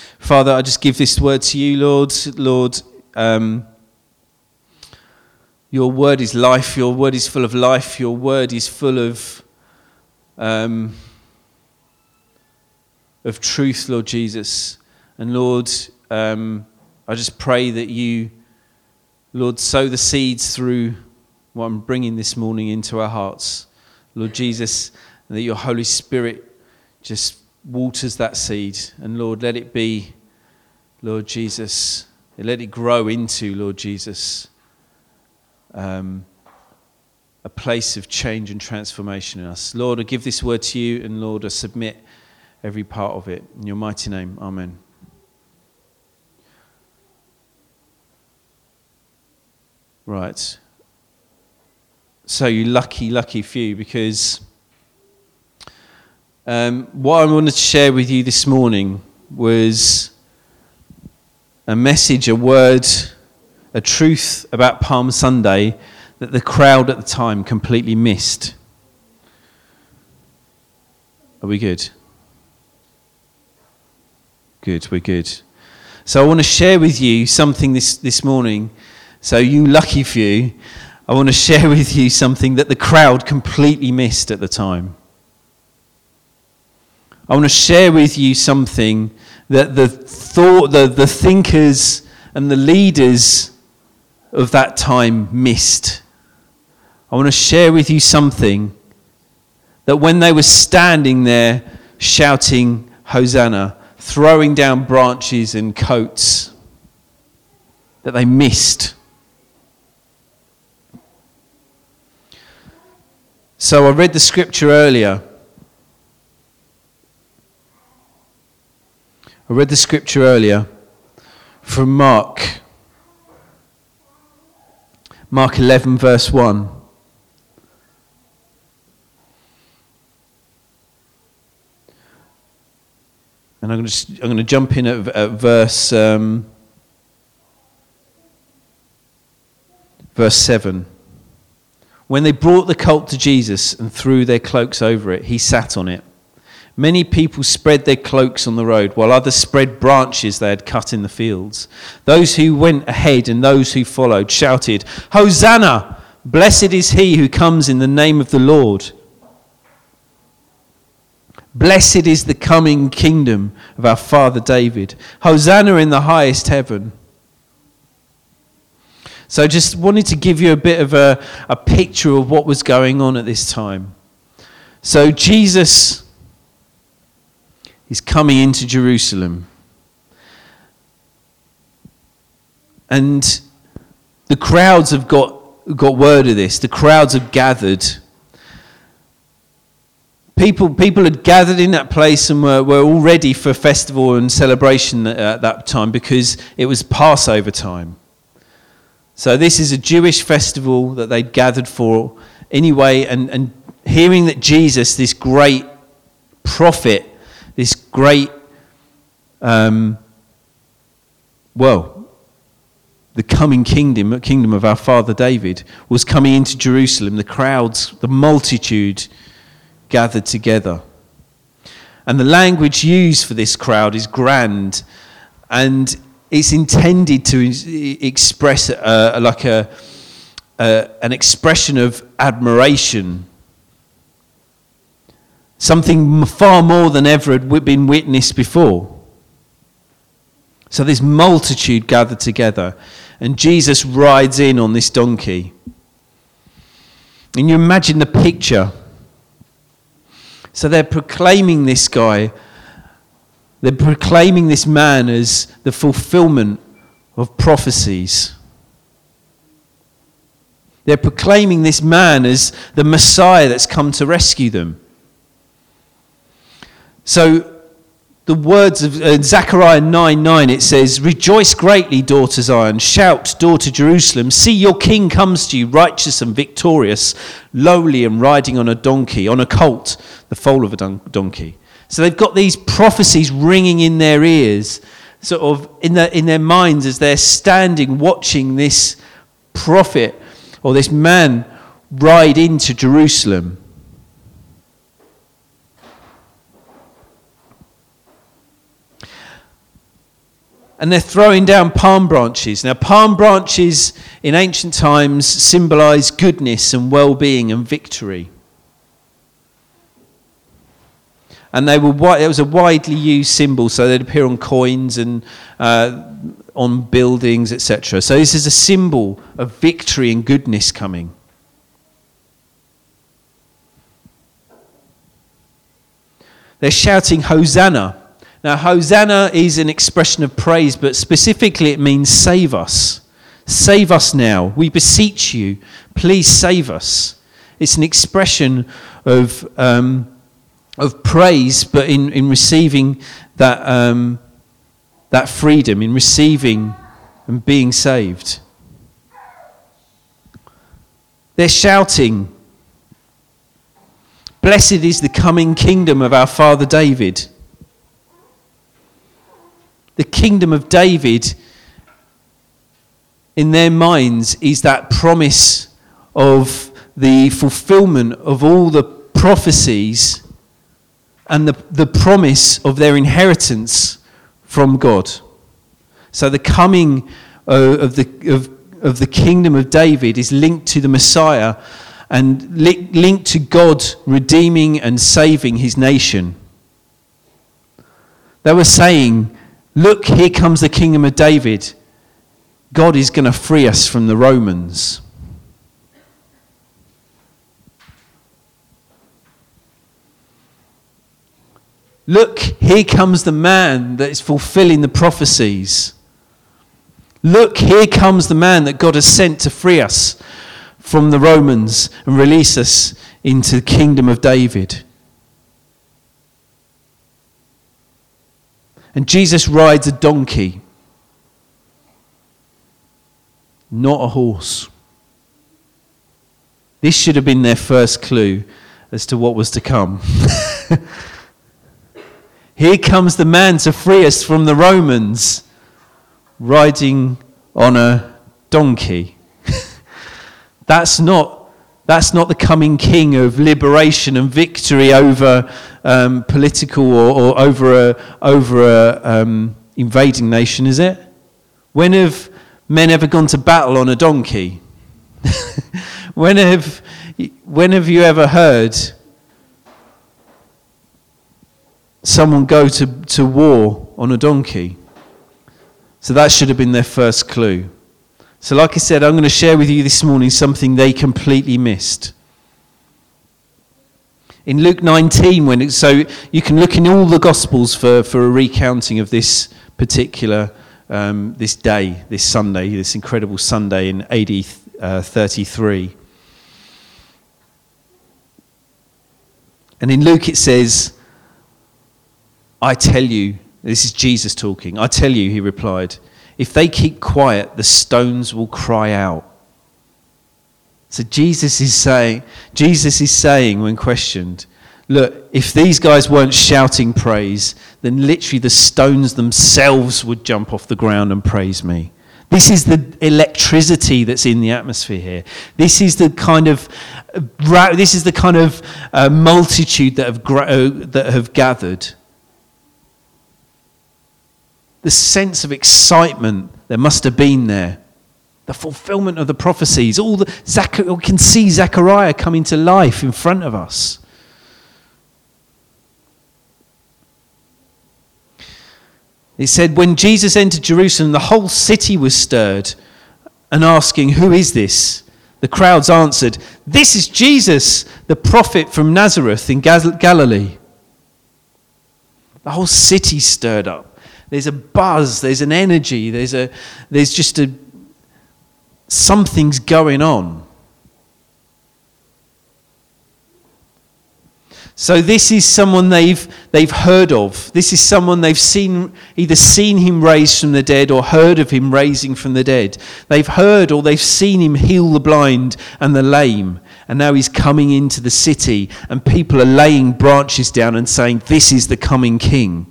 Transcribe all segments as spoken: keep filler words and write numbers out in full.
Father, I just give this word to you, Lord. Lord, um, your word is life. Your word is full of life. Your word is full of um, of truth, Lord Jesus. And Lord, um, I just pray that you, Lord, sow the seeds through what I'm bringing this morning into our hearts, Lord Jesus, and that your Holy Spirit just waters that seed. And Lord, let it be, Lord Jesus, let it grow into, Lord Jesus, um, a place of change and transformation in us. Lord, I give this word to you, and Lord, I submit every part of it. In your mighty name, amen. Right. So you lucky, lucky few, because um, what I wanted to share with you this morning was a message, a word, a truth about Palm Sunday that the crowd at the time completely missed. Are we good? Good, we're good. So I want to share with you something this, this morning. So you lucky few, I want to share with you something that the crowd completely missed at the time. I want to share with you something that the thought, the, the thinkers and the leaders of that time missed. I want to share with you something that when they were standing there shouting Hosanna, throwing down branches and coats, that they missed. So I read the scripture earlier. I read the scripture earlier from Mark. Mark eleven verse one. And I'm going to, I'm going to jump in at, at verse um, verse seven. When they brought the colt to Jesus and threw their cloaks over it, he sat on it. Many people spread their cloaks on the road, while others spread branches they had cut in the fields. Those who went ahead and those who followed shouted, Hosanna! Blessed is he who comes in the name of the Lord. Blessed is the coming kingdom of our father David. Hosanna in the highest heaven. So I just wanted to give you a bit of a, a picture of what was going on at this time. So Jesus is coming into Jerusalem. And the crowds have got, got word of this. The crowds have gathered. People, people had gathered in that place and were, were all ready for festival and celebration at that time because it was Passover time. So this is a Jewish festival that they'd gathered for anyway, and, and hearing that Jesus, this great prophet, this great, um, well, the coming kingdom, kingdom of our father David, was coming into Jerusalem. The crowds, the multitude gathered together. And the language used for this crowd is grand, and it's intended to express uh, like a uh, an expression of admiration, something far more than ever had been witnessed before. So this multitude gathered together, and Jesus rides in on this donkey. And you imagine the picture. So they're proclaiming this guy. They're proclaiming this man as the fulfillment of prophecies. They're proclaiming this man as the Messiah that's come to rescue them. So the words of uh, Zechariah nine nine, it says, Rejoice greatly, daughter Zion. Shout, daughter Jerusalem. See, your king comes to you, righteous and victorious, lowly and riding on a donkey, on a colt, the foal of a don- donkey. So they've got these prophecies ringing in their ears, sort of in their, in their minds as they're standing watching this prophet or this man ride into Jerusalem. And they're throwing down palm branches. Now, palm branches in ancient times symbolized goodness and well-being and victory. And they were it was a widely used symbol, so they'd appear on coins and uh, on buildings, et cetera. So this is a symbol of victory and goodness coming. They're shouting, Hosanna. Now, Hosanna is an expression of praise, but specifically it means save us. Save us now. We beseech you. Please save us. It's an expression of um, of praise, but in, in receiving that um, that freedom, in receiving and being saved. They're shouting, blessed is the coming kingdom of our father David. The kingdom of David, in their minds, is that promise of the fulfillment of all the prophecies and the, the promise of their inheritance from God. So the coming uh, of the of, of the kingdom of David is linked to the Messiah and li- linked to God redeeming and saving his nation. They were saying, look, here comes the kingdom of David. God is going to free us from the Romans. Look, here comes the man that is fulfilling the prophecies. Look, here comes the man that God has sent to free us from the Romans and release us into the kingdom of David. And Jesus rides a donkey, not a horse. This should have been their first clue as to what was to come. Here comes the man to free us from the Romans, riding on a donkey. That's not, that's not the coming king of liberation and victory over um, political or, or over a over a um, invading nation, is it? When have men ever gone to battle on a donkey? when have when have you ever heard someone go to, to war on a donkey? So that should have been their first clue. So like I said, I'm going to share with you this morning something they completely missed. In Luke nineteen, when it, so you can look in all the Gospels for, for a recounting of this particular, um, this day, this Sunday, this incredible Sunday in A D uh, thirty-three. And in Luke it says, I tell you, this is Jesus talking, I tell you, he replied, if they keep quiet, the stones will cry out. So Jesus is saying, Jesus is saying when questioned, look, if these guys weren't shouting praise, then literally the stones themselves would jump off the ground and praise me. This is the electricity that's in the atmosphere here. This is the kind of, this is the kind of uh, multitude that have uh, that have gathered. The sense of excitement there must have been there. The fulfillment of the prophecies. All the Zach- we can see Zechariah coming to life in front of us. It said, when Jesus entered Jerusalem, the whole city was stirred and asking, who is this? The crowds answered, this is Jesus, the prophet from Nazareth in Gal- Galilee. The whole city stirred up. There's a buzz, there's an energy, there's a, there's just a, something's going on. So this is someone they've they've heard of. This is someone they've seen, either seen him raised from the dead or heard of him raising from the dead. They've heard or they've seen him heal the blind and the lame. And now he's coming into the city and people are laying branches down and saying, this is the coming king.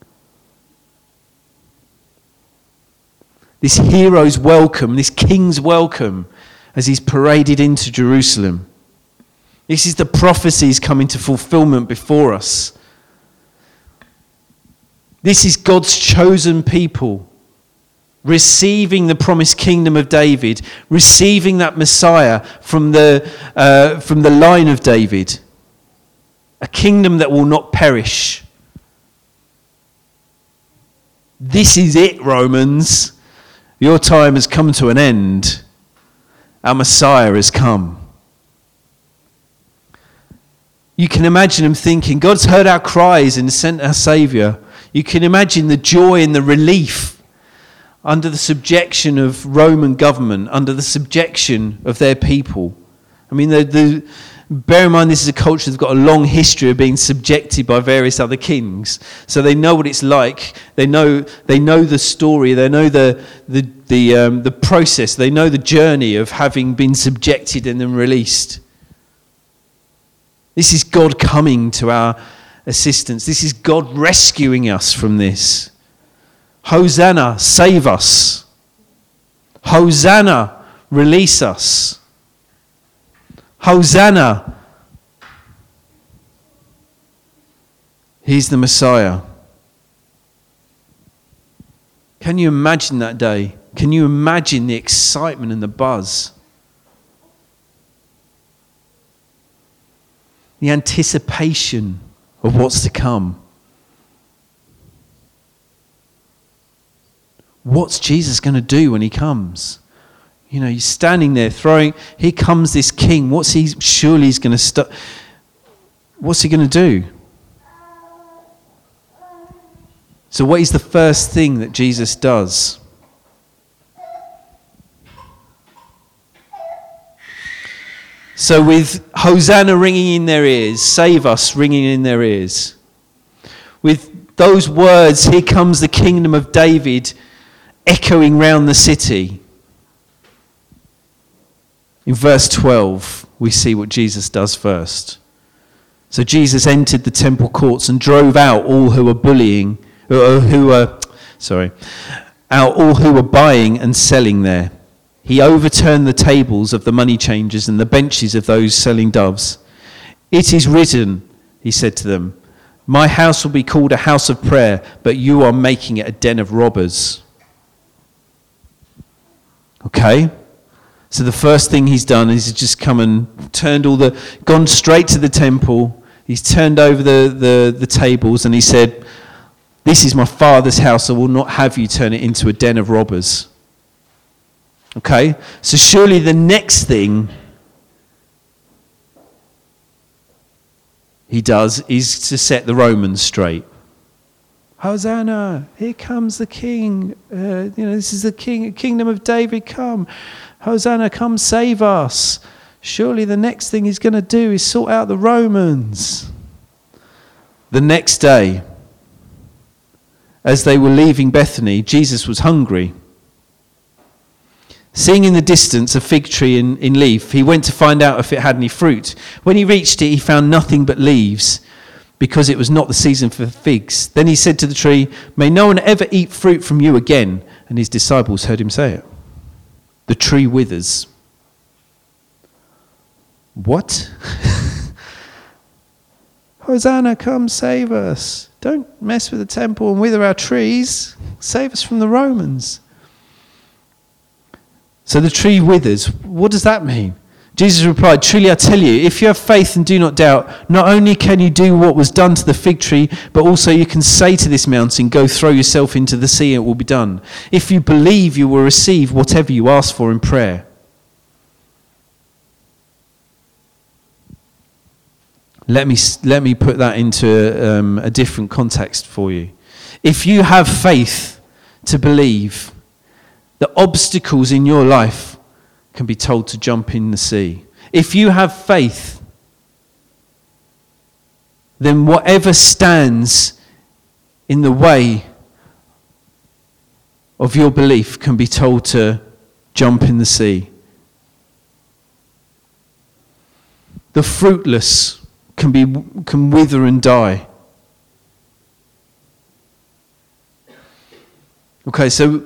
This hero's welcome, this king's welcome as he's paraded into Jerusalem. This is the prophecies coming to fulfillment before us. This is God's chosen people. receiving the promised kingdom of David, receiving that Messiah from the, uh, from the line of David, a kingdom that will not perish. This is it, Romans. Your time has come to an end. Our Messiah has come. You can imagine him thinking, God's heard our cries and sent our Saviour. You can imagine the joy and the relief under the subjection of Roman government, under the subjection of their people. I mean, the, the, bear in mind this is a culture that's got a long history of being subjected by various other kings. So they know what it's like. They know they know the story. They know the the the, um, the process. They know the journey of having been subjected and then released. This is God coming to our assistance. This is God rescuing us from this. Hosanna, save us. Hosanna, release us. Hosanna, he's the Messiah. Can you imagine that day? Can you imagine the excitement and the buzz? The anticipation of what's to come. What's Jesus going to do when he comes? You know, he's standing there throwing, here comes this king. What's he, surely he's going to stop. What's he going to do? So what is the first thing that Jesus does? So with Hosanna ringing in their ears, save us ringing in their ears, with those words, here comes the kingdom of David, echoing round the city. In verse twelve, we see what Jesus does first. So Jesus entered the temple courts and drove out all who were bullying, uh, who were, sorry, out all who were buying and selling there. He overturned the tables of the money changers and the benches of those selling doves. It is written, he said to them, my house will be called a house of prayer, but you are making it a den of robbers. Okay? So the first thing he's done is he's just come and turned all the, gone straight to the temple. He's turned over the, the, the tables and he said, this is my Father's house. I will not have you turn it into a den of robbers. Okay, so surely the next thing he does is to set the Romans straight. Hosanna, here comes the king. Uh, you know, this is the king, kingdom of David, come. Hosanna, come save us. Surely the next thing he's going to do is sort out the Romans. The next day, as they were leaving Bethany, Jesus was hungry. Seeing in the distance a fig tree in, in leaf, he went to find out if it had any fruit. When he reached it, he found nothing but leaves, because it was not the season for figs. Then he said to the tree, may no one ever eat fruit from you again. And his disciples heard him say it. The tree withers. What? Hosanna, come save us. Don't mess with the temple and wither our trees. Save us from the Romans. So the tree withers. What does that mean? Jesus replied, truly I tell you, if you have faith and do not doubt, not only can you do what was done to the fig tree, but also you can say to this mountain, go throw yourself into the sea and it will be done. If you believe, you will receive whatever you ask for in prayer. Let me, let me put that into um, a different context for you. If you have faith to believe, the obstacles in your life can be told to jump in the sea. If you have faith, then whatever stands in the way of your belief can be told to jump in the sea. The fruitless can be can wither and die. Okay, so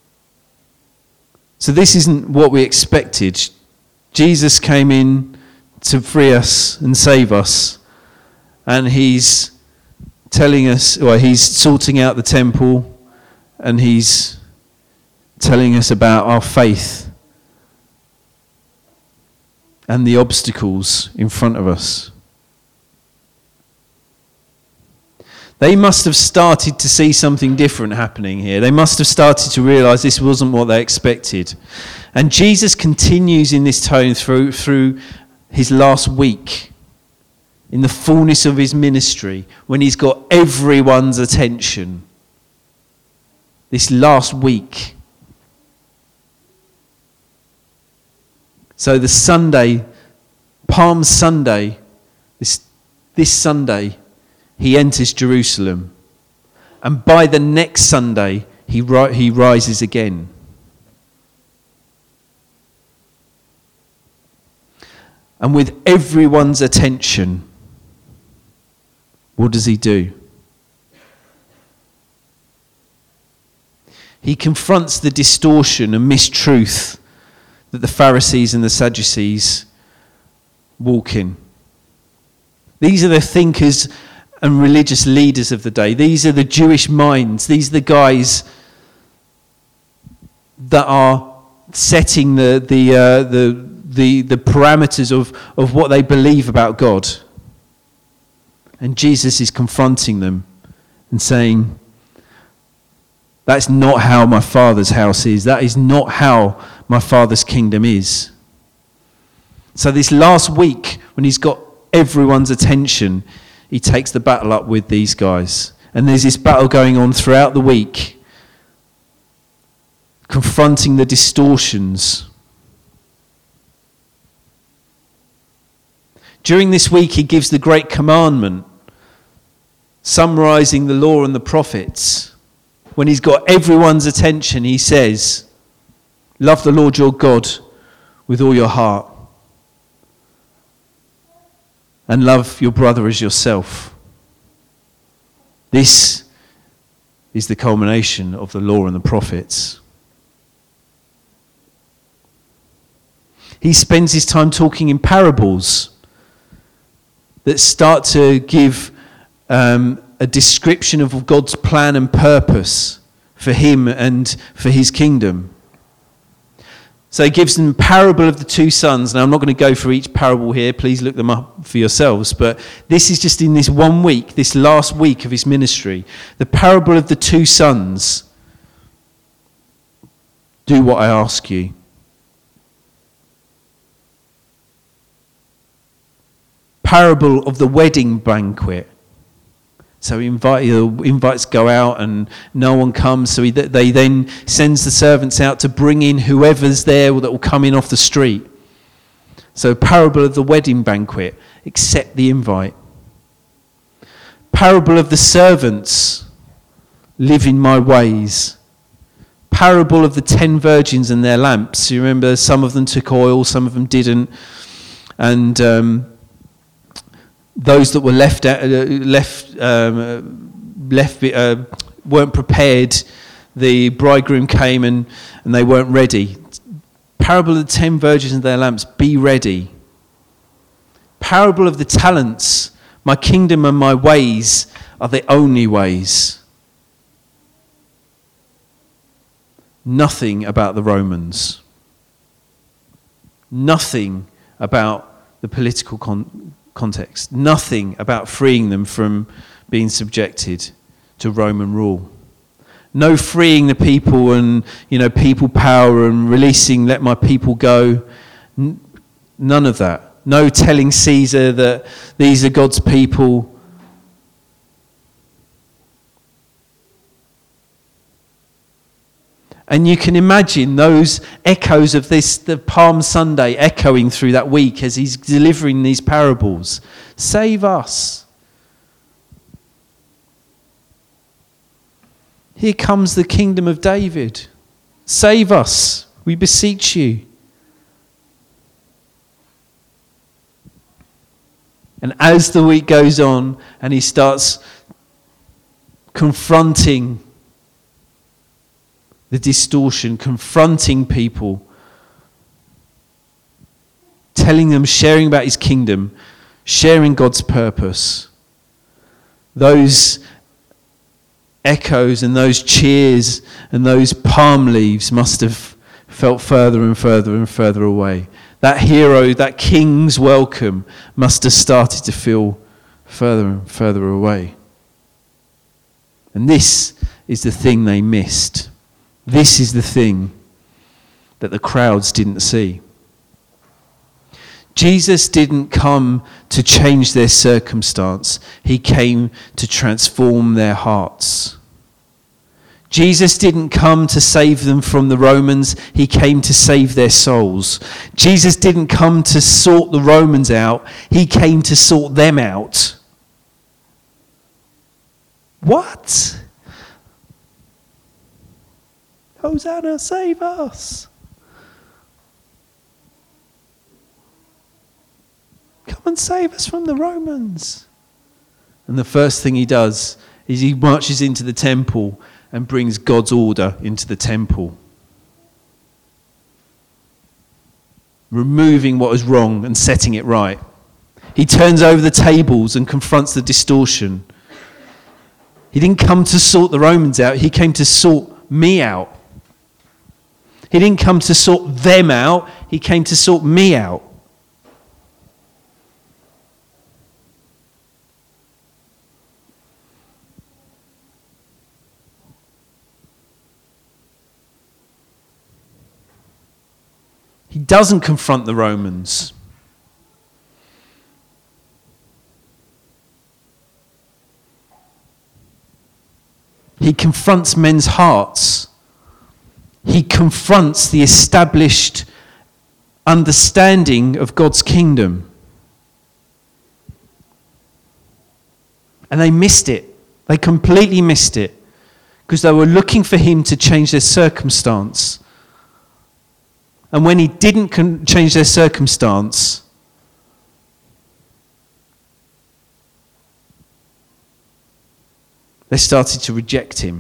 So this isn't what we expected. Jesus came in to free us and save us. And he's telling us, well, he's sorting out the temple and he's telling us about our faith and the obstacles in front of us. They must have started to see something different happening here. They must have started to realize this wasn't what they expected. And Jesus continues in this tone through, through his last week, in the fullness of his ministry, when he's got everyone's attention. This last week. So the Sunday, Palm Sunday, this, this Sunday, he enters Jerusalem. And by the next Sunday, he, ri- he rises again. And with everyone's attention, what does he do? He confronts the distortion and mistruth that the Pharisees and the Sadducees walk in. These are the thinkers and religious leaders of the day. These are the Jewish minds. These are the guys that are setting the the uh, the, the the parameters of, of what they believe about God. And Jesus is confronting them and saying, that's not how my Father's house is. That is not how my Father's kingdom is. So this last week, when he's got everyone's attention, he takes the battle up with these guys. And there's this battle going on throughout the week, confronting the distortions. During this week, he gives the great commandment, summarizing the law and the prophets. When he's got everyone's attention, he says, love the Lord your God with all your heart. And love your brother as yourself. This is the culmination of the law and the prophets. He spends his time talking in parables that start to give um, a description of God's plan and purpose for him and for his kingdom. So he gives them parable of the two sons. Now I'm not going to go through each parable here. Please look them up for yourselves. But this is just in this one week, this last week of his ministry. The parable of the two sons. Do what I ask you. Parable of the wedding banquet. So he invite, invites go out and no one comes. So he, they then sends the servants out to bring in whoever's there that will come in off the street. So parable of the wedding banquet. Accept the invite. Parable of the servants. Live in my ways. Parable of the ten virgins and their lamps. You remember some of them took oil, some of them didn't. And um, those that were left uh, left um, left uh, weren't prepared. The bridegroom came and, and they weren't ready. Parable of the ten virgins and their lamps. Be ready. Parable of the talents. My kingdom and my ways are the only ways. Nothing about the Romans. Nothing about the political con- context. Nothing about freeing them from being subjected to Roman rule. No freeing the people and, you know, people power and releasing, let my people go. N- none of that. No telling Caesar that these are God's people. And you can imagine those echoes of this, the Palm Sunday, echoing through that week as he's delivering these parables. Save us. Here comes the kingdom of David. Save us, we beseech you. And as the week goes on and he starts confronting the distortion, confronting people, telling them, sharing about his kingdom, sharing God's purpose. Those echoes and those cheers and those palm leaves must have felt further and further and further away. That hero, that king's welcome must have started to feel further and further away. And this is the thing they missed. This is the thing that the crowds didn't see. Jesus didn't come to change their circumstance. He came to transform their hearts. Jesus didn't come to save them from the Romans. He came to save their souls. Jesus didn't come to sort the Romans out. He came to sort them out. What? Hosanna, save us. Come and save us from the Romans. And the first thing he does is he marches into the temple and brings God's order into the temple. Removing what was wrong and setting it right. He turns over the tables and confronts the distortion. He didn't come to sort the Romans out. He came to sort me out. He didn't come to sort them out. He came to sort me out. He doesn't confront the Romans. He confronts men's hearts. He confronts the established understanding of God's kingdom. And they missed it. They completely missed it because they were looking for him to change their circumstance. And when he didn't con- change their circumstance, they started to reject him.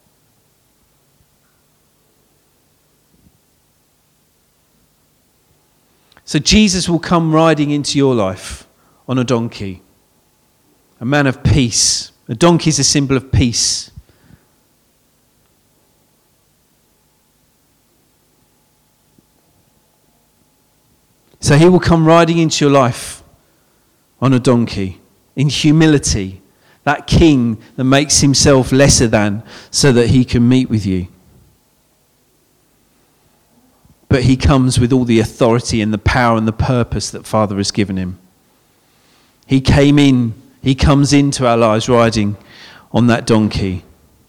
So Jesus will come riding into your life on a donkey, a man of peace. A donkey is a symbol of peace. So he will come riding into your life on a donkey, in humility, that king that makes himself lesser than so that he can meet with you. But he comes with all the authority and the power and the purpose that Father has given him. He came in, he comes into our lives riding on that donkey,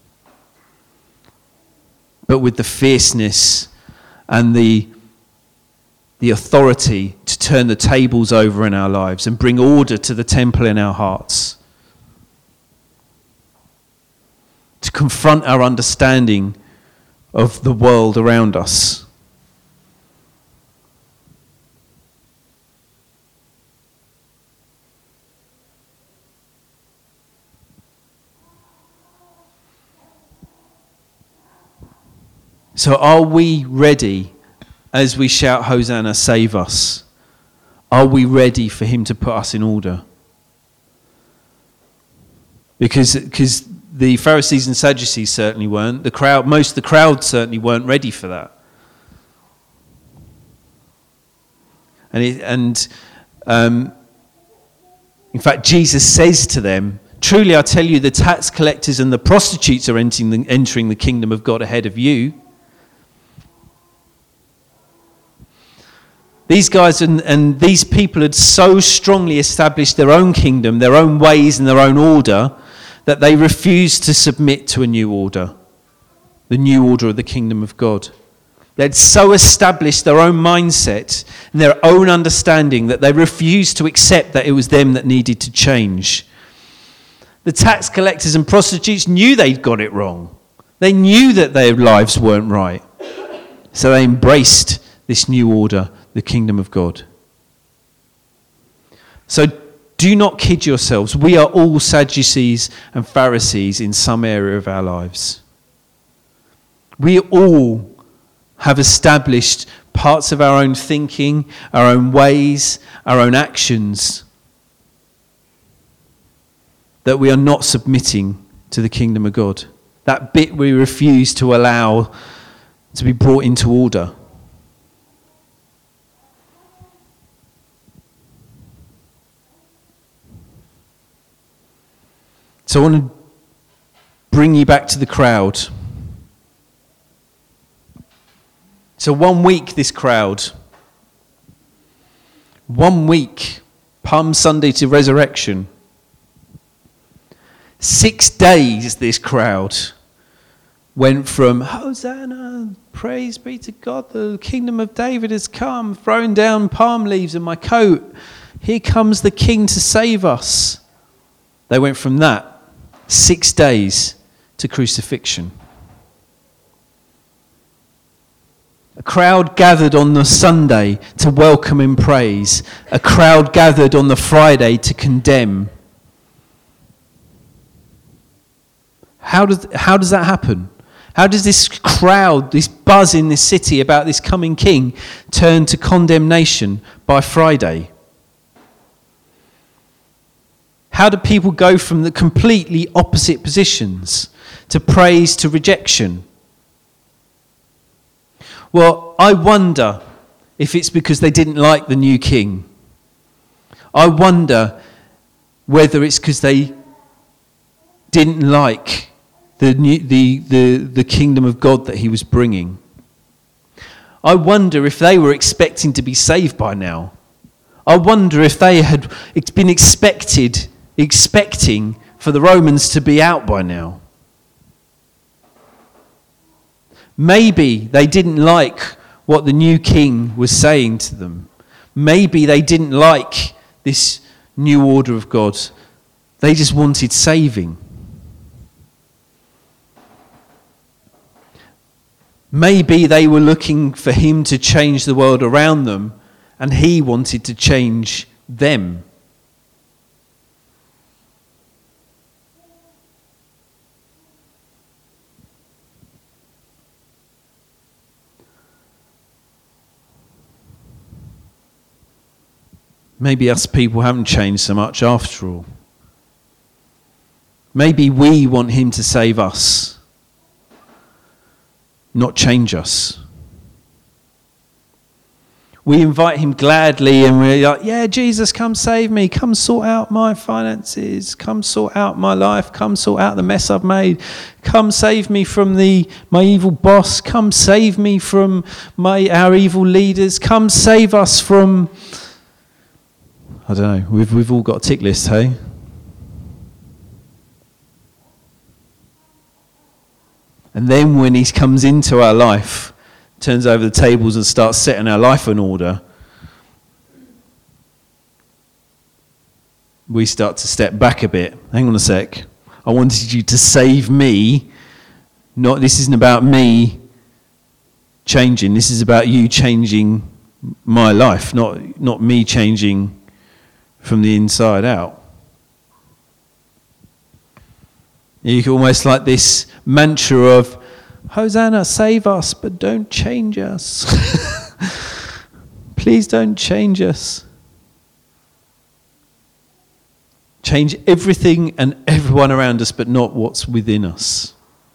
but with the fierceness and the the authority to turn the tables over in our lives and bring order to the temple in our hearts. To confront our understanding of the world around us. So are we ready as we shout, Hosanna, save us? Are we ready for him to put us in order? Because, because the Pharisees and Sadducees certainly weren't. The crowd, most of the crowd certainly weren't ready for that. And, it, and um, in fact, Jesus says to them, truly I tell you, the tax collectors and the prostitutes are entering the, entering the kingdom of God ahead of you. These guys and, and these people had so strongly established their own kingdom, their own ways and their own order, that they refused to submit to a new order, the new order of the kingdom of God. They'd so established their own mindset and their own understanding that they refused to accept that it was them that needed to change. The tax collectors and prostitutes knew they'd got it wrong. They knew that their lives weren't right. So they embraced this new order, the kingdom of God. So do not kid yourselves. We are all Sadducees and Pharisees in some area of our lives. We all have established parts of our own thinking, our own ways, our own actions that we are not submitting to the kingdom of God. That bit we refuse to allow to be brought into order. So I want to bring you back to the crowd. So one week, this crowd. One week, Palm Sunday to resurrection. Six days, this crowd went from Hosanna, praise be to God, the kingdom of David has come, throwing down palm leaves in my coat. Here comes the king to save us. They went from that, six days, to crucifixion. A crowd gathered on the Sunday to welcome and praise. A crowd gathered on the Friday to condemn. How does, how does that happen? How does this crowd, this buzz in this city about this coming king, turn to condemnation by Friday? How do people go from the completely opposite positions to praise to rejection? Well, I wonder if it's because they didn't like the new king. I wonder whether it's because they didn't like the, new, the, the, the kingdom of God that he was bringing. I wonder if they were expecting to be saved by now. I wonder if they had been expected, expecting for the Romans to be out by now. Maybe they didn't like what the new king was saying to them. Maybe they didn't like this new order of God. They just wanted saving. Maybe they were looking for him to change the world around them, and he wanted to change them. Maybe us people haven't changed so much after all. Maybe we want him to save us, not change us. We invite him gladly and we're like, yeah, Jesus, come save me. Come sort out my finances. Come sort out my life. Come sort out the mess I've made. Come save me from the my evil boss. Come save me from my our evil leaders. Come save us from... I don't know, we've, we've all got a tick list, hey? And then when he comes into our life, turns over the tables and starts setting our life in order, we start to step back a bit. Hang on a sec. I wanted you to save me. Not, this isn't about me changing. This is about you changing my life, not, not me changing from the inside out. You can almost like this mantra of, Hosanna, save us, but don't change us. Please don't change us. Change everything and everyone around us, but not what's within us.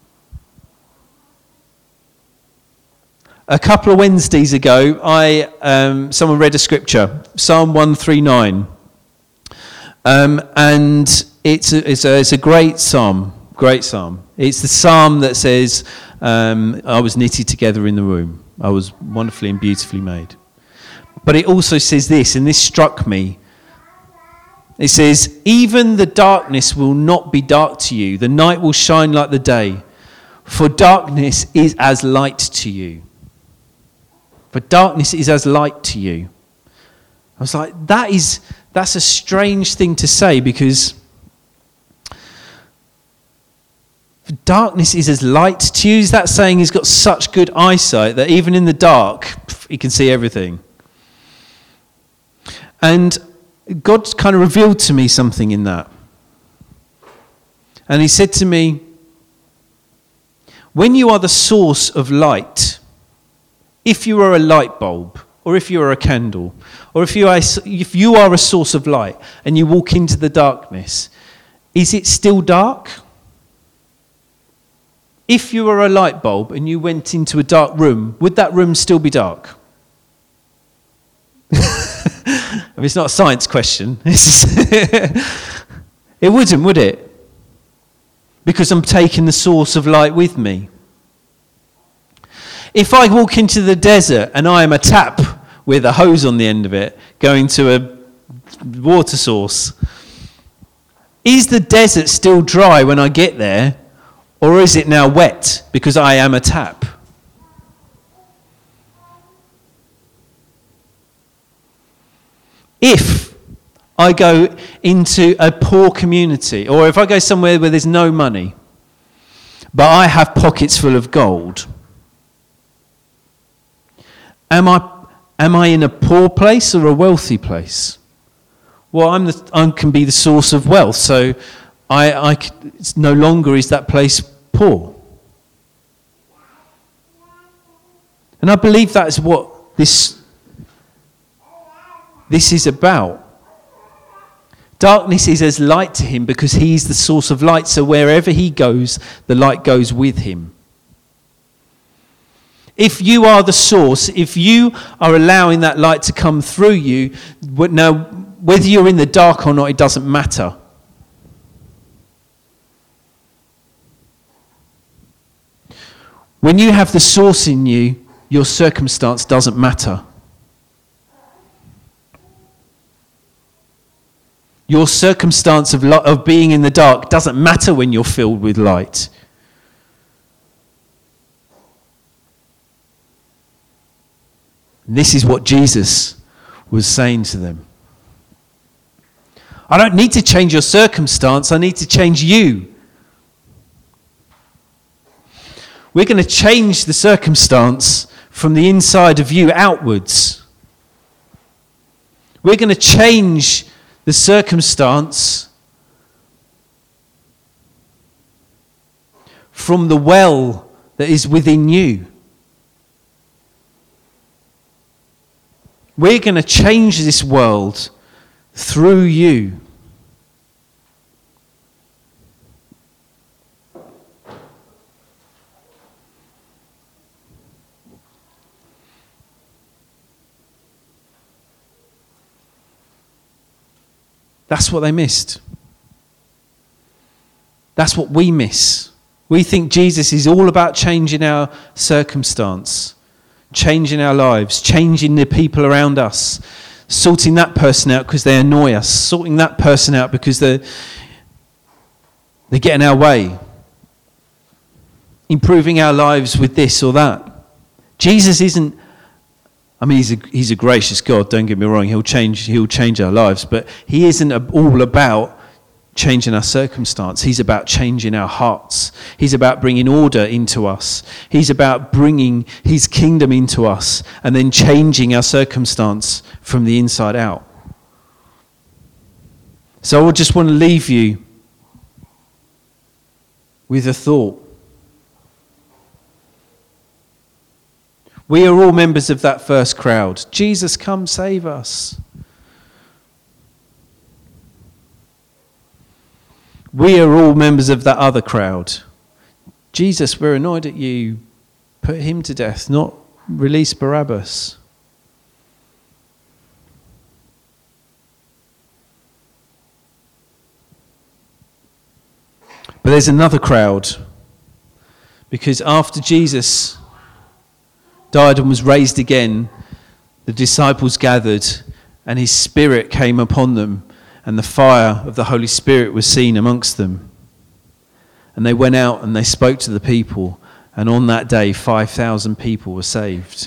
A couple of Wednesdays ago, I um, someone read a scripture, Psalm one thirty-nine. Um, and it's a, it's, a, it's a great psalm, great psalm. It's the psalm that says, um, I was knitted together in the womb. I was wonderfully and beautifully made. But it also says this, and this struck me. It says, even the darkness will not be dark to you. The night will shine like the day. For darkness is as light to you. For darkness is as light to you. I was like, that is... That's a strange thing to say, because darkness is as light to you. Is that saying he's got such good eyesight that even in the dark, he can see everything? And God kind of revealed to me something in that. And he said to me, when you are the source of light, if you are a light bulb, or if you are a candle, or if you are, if you are a source of light and you walk into the darkness, is it still dark? If you were a light bulb and you went into a dark room, would that room still be dark? I mean, it's not a science question. It wouldn't, would it? Because I'm taking the source of light with me. If I walk into the desert and I am a tap with a hose on the end of it going to a water source, is the desert still dry when I get there, or is it now wet because I am a tap? If I go into a poor community, or if I go somewhere where there's no money, but I have pockets full of gold, am I am I in a poor place or a wealthy place? Well, I'm the, I can be the source of wealth, so I, I it's no longer is that place poor. And I believe that is what this this is about. Darkness is as light to him because he's the source of light, so wherever he goes, the light goes with him. If you are the source, if you are allowing that light to come through you, now whether you're in the dark or not, it doesn't matter. When you have the source in you, your circumstance doesn't matter. Your circumstance of, of being in the dark doesn't matter when you're filled with light. This is what Jesus was saying to them. I don't need to change your circumstance, I need to change you. We're going to change the circumstance from the inside of you outwards. We're going to change the circumstance from the well that is within you. We're going to change this world through you. That's what they missed. That's what we miss. We think Jesus is all about changing our circumstance, changing our lives, changing the people around us, sorting that person out because they annoy us, sorting that person out because they're, they get in our way, improving our lives with this or that. Jesus isn't, I mean, he's a, he's a gracious God, don't get me wrong, he'll change, he'll change our lives, but he isn't all about changing our circumstance. He's about changing our hearts. He's about bringing order into us. He's about bringing his kingdom into us and then changing our circumstance from the inside out. So I just want to leave you with a thought. We are all members of that first crowd. Jesus, come save us. We are all members of that other crowd. Jesus, we're annoyed at you. Put him to death, not release Barabbas. But there's another crowd. Because after Jesus died and was raised again, the disciples gathered and his spirit came upon them and the fire of the Holy Spirit was seen amongst them. And they went out and they spoke to the people, and on that day five thousand people were saved.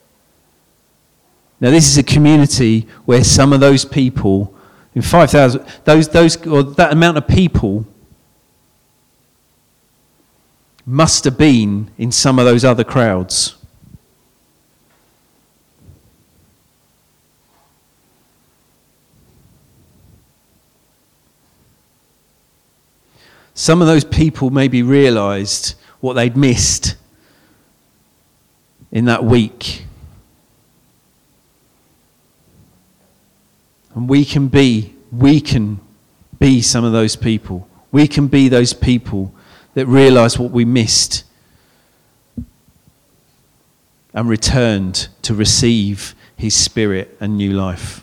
Now this is a community where some of those people, in five thousand, those, those, or that amount of people must have been in some of those other crowds. Some of those people maybe realised what they'd missed in that week. And we can be, we can be some of those people. We can be those people that realised what we missed and returned to receive his Spirit and new life.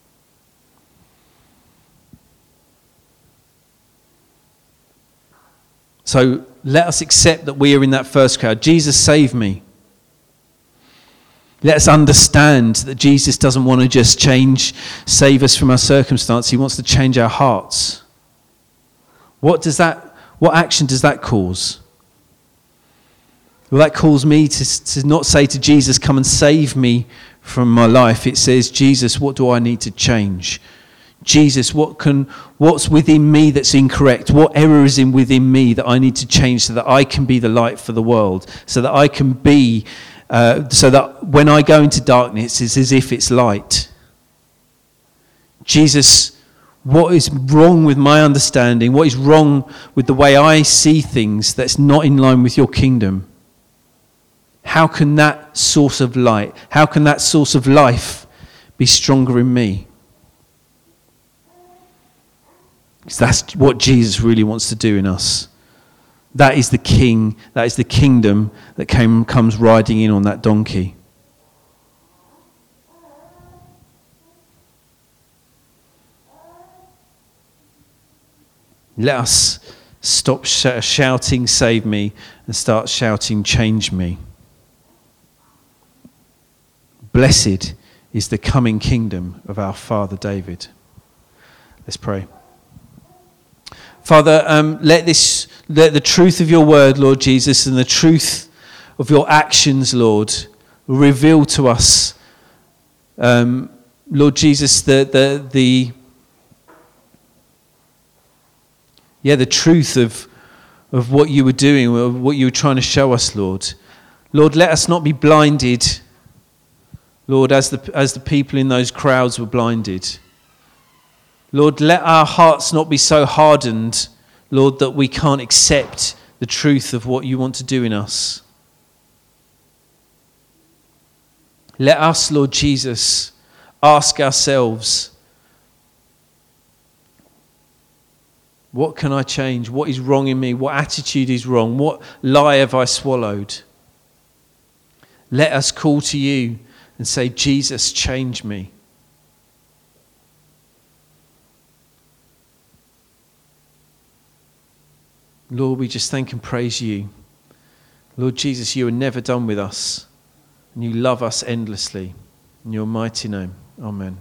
So let us accept that we are in that first crowd. Jesus, save me. Let us understand that Jesus doesn't want to just change, save us from our circumstance. He wants to change our hearts. What does that, what action does that cause? Well, that calls me to, to not say to Jesus, come and save me from my life. It says, Jesus, what do I need to change? Jesus, what can, what's within me that's incorrect? What error is in within me that I need to change so that I can be the light for the world, so that I can be, uh, so that when I go into darkness, it's as if it's light. Jesus, what is wrong with my understanding? What is wrong with the way I see things that's not in line with your kingdom? How can that source of light, how can that source of life be stronger in me? Because that's what Jesus really wants to do in us. That is the king, that is the kingdom that came, comes riding in on that donkey. Let us stop sh- shouting, save me, and start shouting, change me. Blessed is the coming kingdom of our father David. Let's pray. Father, um, let this, let the truth of your word, Lord Jesus, and the truth of your actions, Lord, reveal to us, um, Lord Jesus, the the the yeah, the truth of of what you were doing, of what you were trying to show us, Lord. Lord, let us not be blinded, Lord, as the as the people in those crowds were blinded. Lord, let our hearts not be so hardened, Lord, that we can't accept the truth of what you want to do in us. Let us, Lord Jesus, ask ourselves, what can I change? What is wrong in me? What attitude is wrong? What lie have I swallowed? Let us call to you and say, Jesus, change me. Lord, we just thank and praise you. Lord Jesus, you are never done with us, and you love us endlessly. In your mighty name, amen.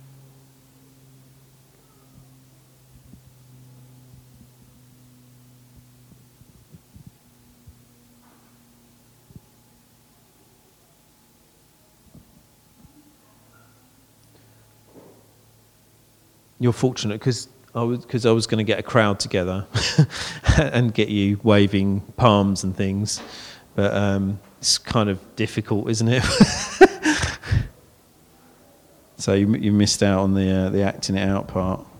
You're fortunate because I was because I was going to get a crowd together and get you waving palms and things, but um, it's kind of difficult, isn't it? So you, you missed out on the uh, the acting it out part.